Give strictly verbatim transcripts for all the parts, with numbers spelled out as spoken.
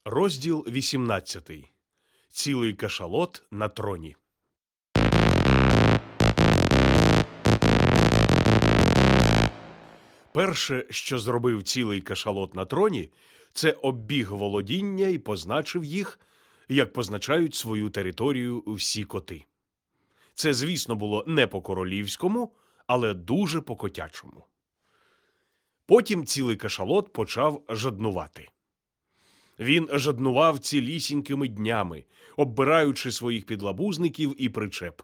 Розділ вісімнадцятий. Цілий кашалот на троні. Перше, що зробив цілий кашалот на троні, це оббіг володіння і позначив їх, як позначають свою територію всі коти. Це, звісно, було не по-королівському, але дуже по-котячому. Потім цілий кашалот почав жаднувати. Він жаднував цілісінькими днями, оббираючи своїх підлабузників і причеп.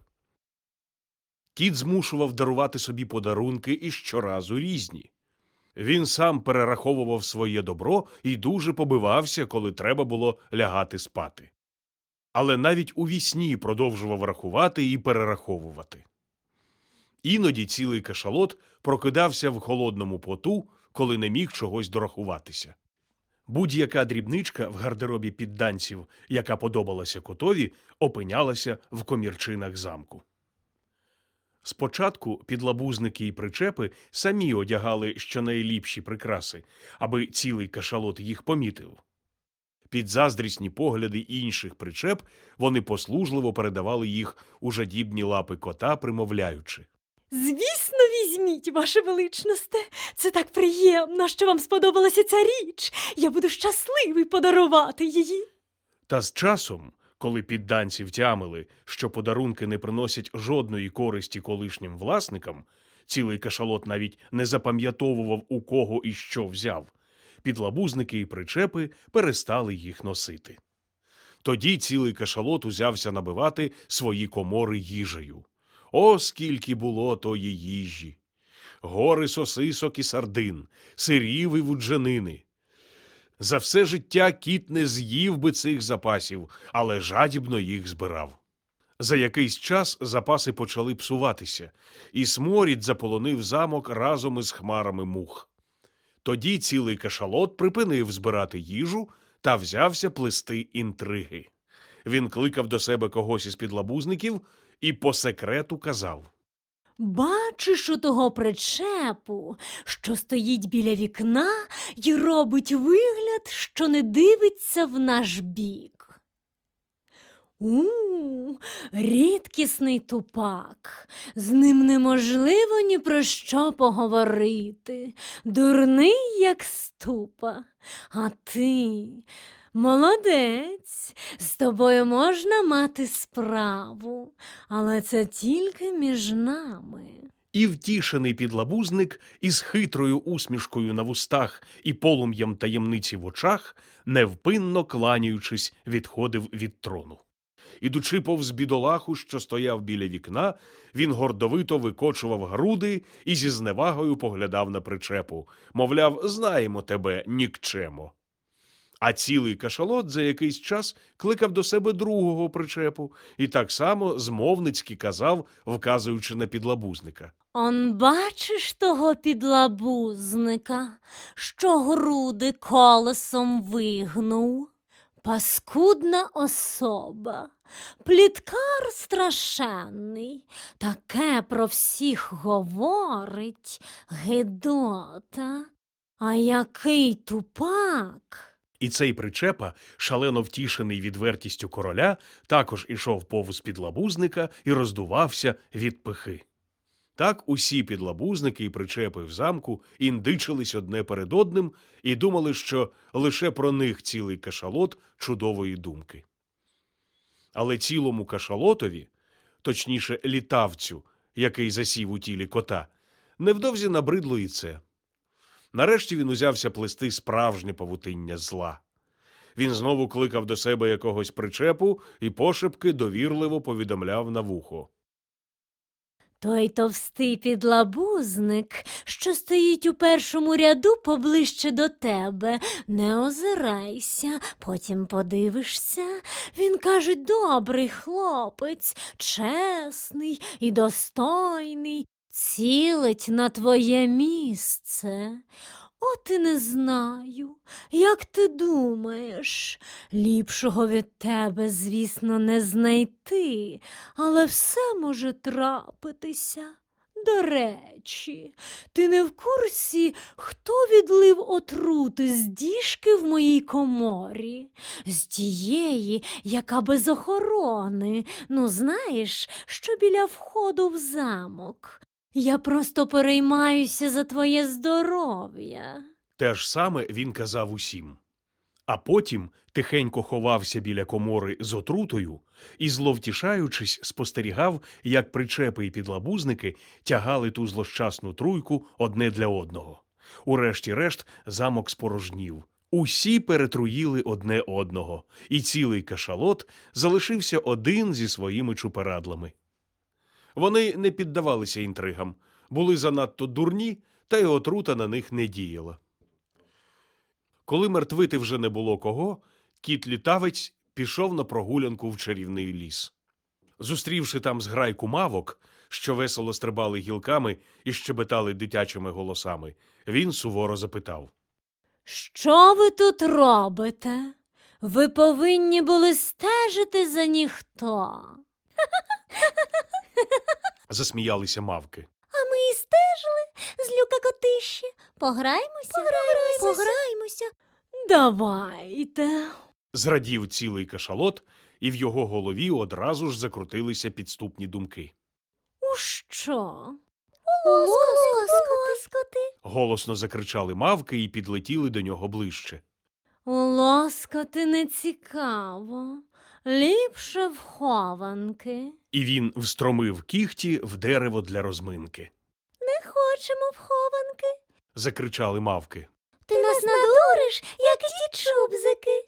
Кіт змушував дарувати собі подарунки і щоразу різні. Він сам перераховував своє добро і дуже побивався, коли треба було лягати спати. Але навіть у вісні продовжував рахувати і перераховувати. Іноді цілий кашалот прокидався в холодному поту, коли не міг чогось дорахуватися. Будь-яка дрібничка в гардеробі підданців, яка подобалася котові, опинялася в комірчинах замку. Спочатку підлабузники і причепи самі одягали щонайліпші прикраси, аби цілий кашалот їх помітив. Під заздрісні погляди інших причеп вони послужливо передавали їх у жадібні лапи кота, примовляючи: «Звісно, візьміть, ваше величносте. Це так приємно, що вам сподобалася ця річ. Я буду щасливий подарувати її». Та з часом, коли підданці втямили, що подарунки не приносять жодної користі колишнім власникам, цілий кашалот навіть не запам'ятовував, у кого і що взяв, підлабузники і причепи перестали їх носити. Тоді цілий кашалот узявся набивати свої комори їжею. О, скільки було тої їжі! Гори сосисок і сардин, сирів і вуджанини. За все життя кіт не з'їв би цих запасів, але жадібно їх збирав. За якийсь час запаси почали псуватися, і сморід заполонив замок разом із хмарами мух. Тоді цілий кашалот припинив збирати їжу та взявся плести інтриги. Він кликав до себе когось із підлабузників і по секрету казав: «Бачиш у того причепу, що стоїть біля вікна й робить вигляд, що не дивиться в наш бік. У, рідкісний тупак, з ним неможливо ні про що поговорити, дурний, як ступа, а ти... Молодець, з тобою можна мати справу, але це тільки між нами». І втішений підлабузник із хитрою усмішкою на вустах і полум'ям таємниці в очах, невпинно кланяючись, відходив від трону. Ідучи повз бідолаху, що стояв біля вікна, він гордовито викочував груди і зі зневагою поглядав на причепу. Мовляв, знаємо тебе, нікчемо. А цілий кашалот за якийсь час кликав до себе другого причепу і так само змовницьки казав, вказуючи на підлабузника: «Он бачиш того підлабузника, що груди колесом вигнув? Паскудна особа, пліткар страшенний, таке про всіх говорить, гидота, а який тупак!» І цей причепа, шалено втішений відвертістю короля, також ішов повз підлабузника і роздувався від пихи. Так усі підлабузники і причепи в замку індичились одне перед одним і думали, що лише про них цілий кашалот чудової думки. Але цілому кашалотові, точніше літавцю, який засів у тілі кота, невдовзі набридло і це. Нарешті він узявся плести справжнє павутиння зла. Він знову кликав до себе якогось причепу і пошепки довірливо повідомляв на вухо: «Той товстий підлабузник, що стоїть у першому ряду поближче до тебе, не озирайся, потім подивишся. Він, кажуть, добрий хлопець, чесний і достойний, цілить на твоє місце. От і не знаю, як ти думаєш, ліпшого від тебе, звісно, не знайти, але все може трапитися. До речі, ти не в курсі, хто відлив отрути з діжки в моїй коморі? З тієї, яка без охорони. Ну, знаєш, що біля входу в замок. Я просто переймаюся за твоє здоров'я. Те ж саме він казав усім. А потім тихенько ховався біля комори з отрутою і, зловтішаючись, спостерігав, як причепи і підлабузники тягали ту злощасну труйку одне для одного. Урешті-решт замок спорожнів. Усі перетруїли одне одного, і цілий кашалот залишився один зі своїми чуперадлами. Вони не піддавалися інтригам, були занадто дурні, та й отрута на них не діяла. Коли мертвити вже не було кого, кіт-літавець пішов на прогулянку в чарівний ліс. Зустрівши там зграйку мавок, що весело стрибали гілками і щебетали дитячими голосами, він суворо запитав. Що ви тут робите? Ви повинні були стежити за ніхто. Засміялися мавки. А ми і стежили з люка-котищі. Пограємося? Пограємося. Пограємося. Давайте. Зрадів цілий кашалот, і в його голові одразу ж закрутилися підступні думки. У що? Лоскоти. Голосно закричали мавки і підлетіли до нього ближче. Лоскоти не цікаво. Ліпше в хованки. І він встромив кігті в дерево для розминки. Не хочемо в хованки. Закричали мавки. Ти нас надуриш, як ті чубзики.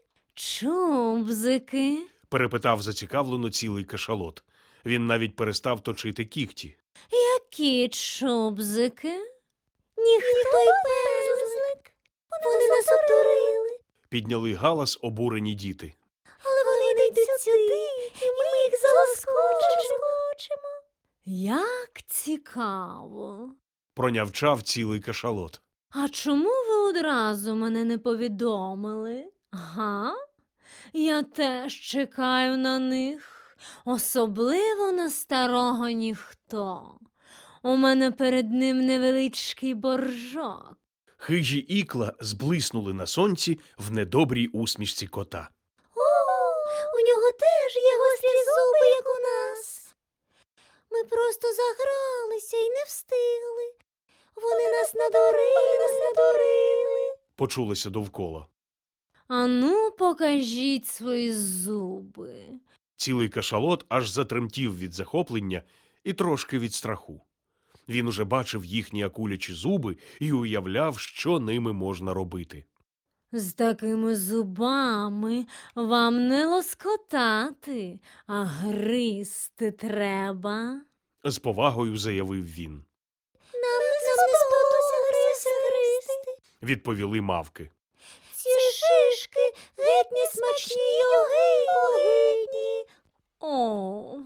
Чубзики? Перепитав зацікавлено цілий кашалот. Він навіть перестав точити кігті. Які чубзики? Ніхто й пензлик. Вони нас обдурили. Підняли галас обурені діти. Але вони не йдуть сюди, і ми їх залоскочимо. Як цікаво. Пронявчав цілий кашалот. А чому ви одразу мене не повідомили? Га? Я теж чекаю на них, особливо на старого ніхто. У мене перед ним невеличкий боржок. Хижі ікла зблиснули на сонці в недобрій усмішці кота. О, у нього теж є гострі зуби, як у нас. Ми просто загралися і не встигли. Вони нас надурили, нас надурили. Почулося довкола. Ану, покажіть свої зуби. Цілий кашалот аж затремтів від захоплення і трошки від страху. Він уже бачив їхні акулячі зуби і уявляв, що ними можна робити. З такими зубами вам не лоскотати, а гризти треба. З повагою заявив він. Нам не сподобалося гризти, гризти. Відповіли мавки. Ці шишки геть не смачні й огидні. О,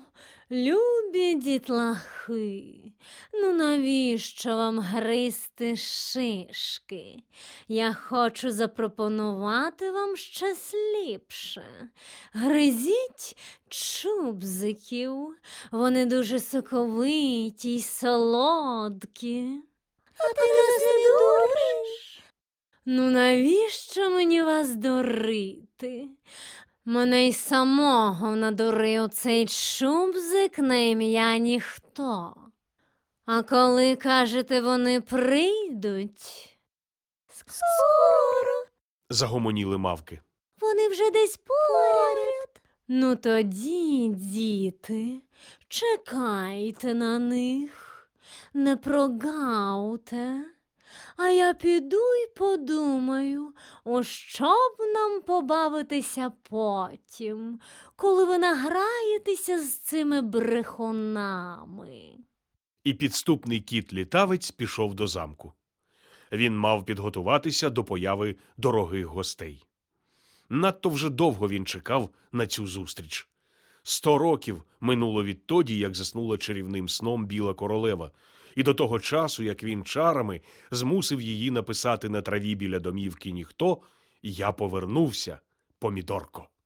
любі дітлахи, ну навіщо вам гризти шишки? Я хочу запропонувати вам щось ліпше. Гризіть чубзиків, вони дуже соковиті й солодкі. А ти нас не дуриш? Ну навіщо мені вас дурити? Мене й самого надурив цей чубзик на ім'я ніхто. А коли, кажете, вони прийдуть? Скоро. Загомоніли мавки. Вони вже десь поряд. Ну тоді, діти, чекайте на них, не прогавте. А я піду й подумаю, у що б нам побавитися потім, коли ви награєтеся з цими брехунами. І підступний кіт-літавець пішов до замку. Він мав підготуватися до появи дорогих гостей. Надто вже довго він чекав на цю зустріч. Сто років минуло відтоді, як заснула чарівним сном біла королева, і до того часу, як він чарами змусив її написати на траві біля домівки ніхто, я повернувся, помідорко.